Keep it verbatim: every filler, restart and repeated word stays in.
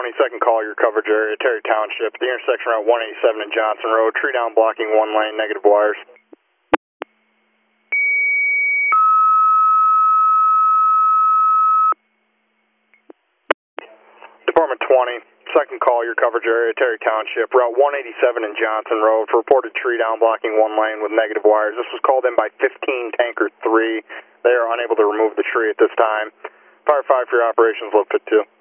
twenty, second call, your coverage area, Terry Township, the intersection around one eighty-seven and Johnson Road, tree down blocking one lane, negative wires. Department twenty, second call, your coverage area, Terry Township, route one eighty-seven and Johnson Road, for reported tree down blocking one lane with negative wires. This was called in by fifteen Tanker three. They are unable to remove the tree at this time. Fire five for your operations, low fit two.